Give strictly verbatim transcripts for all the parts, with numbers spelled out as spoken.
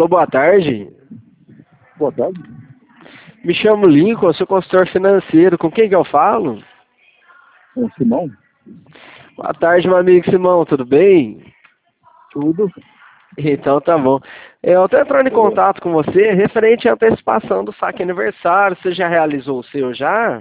Alô, boa tarde. Boa tarde. Me chamo Lincoln, sou consultor financeiro. Com quem que eu falo? É Simão? Boa tarde, meu amigo Simão, tudo bem? Tudo. Então tá bom. Eu estou entrando em contato com você referente à antecipação do saque aniversário. Você já realizou o seu já?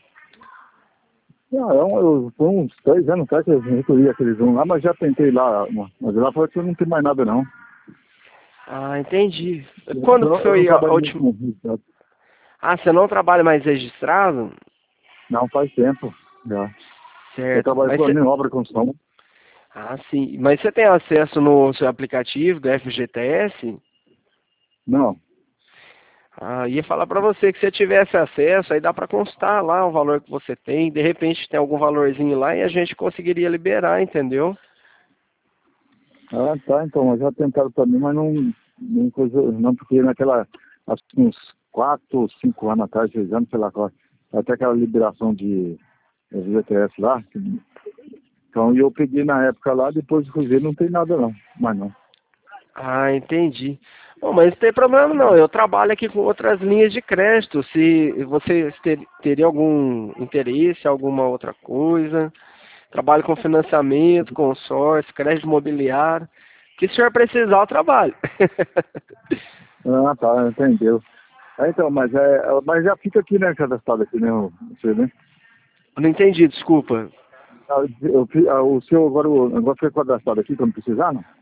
Não, eu, eu, foi uns três anos atrás que eu recolhi aqueles um lá, mas já tentei lá, mas lá falou que não tem mais nada não. Ah, entendi. Quando Eu, que eu não foi a trabalho muito última? com registrado. Ah, você não trabalha mais registrado? Não, faz tempo já. Eu Certo. trabalho Mas com a você... minha obra de construção. Ah, sim. Mas você tem acesso no seu aplicativo do F G T S? Não. Ah, ia falar para você que se você tivesse acesso, aí dá para constar lá o valor que você tem. De repente tem algum valorzinho lá e a gente conseguiria liberar, entendeu? Ah, tá, então, mas já tentaram pra mim, mas não, não, coisa, não porque naquela, acho que uns quatro, cinco anos atrás, seis anos, sei lá qual, até aquela liberação de F G T S lá. Então eu peguei na época lá, depois fui ver, não tem nada não, mas não. Ah, entendi. Bom, mas não tem problema não. Eu trabalho aqui com outras linhas de crédito. Se você ter, teria algum interesse, alguma outra coisa. Trabalho com financiamento, consórcio, crédito imobiliário. O que o senhor precisar, eu trabalho. Ah, tá, entendeu. É, então, mas, é, mas já fica aqui, né, cadastrado aqui, né, o, você, né? Não entendi, desculpa. Ah, eu, fi- ah, o seu agora, o agora foi cadastrado aqui quando precisar, não?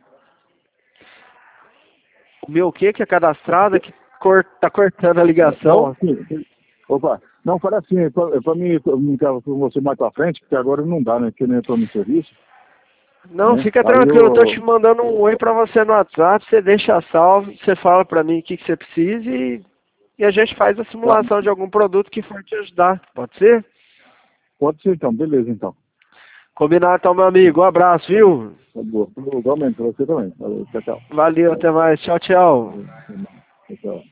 O meu o que que é cadastrado? É que cor, tá cortando a Não, ligação. assim, opa, não, fala assim, é pra, é pra mim comunicar com você mais pra frente, porque agora não dá, né, porque nem eu tô no serviço, Não, né? fica Aí tranquilo, eu tô te eu, mandando um oi pra você no WhatsApp, você deixa salvo, você fala pra mim o que, que você precisa e, e a gente faz a tá, simulação de algum produto que for te ajudar. Pode ser? pode ser então, beleza então. Combinado então, meu amigo. Um abraço, viu? Tá boa. Igualmente, pra você também. Valeu, tchau, tchau. Valeu, até mais. Tchau, tchau. Tchau, tchau.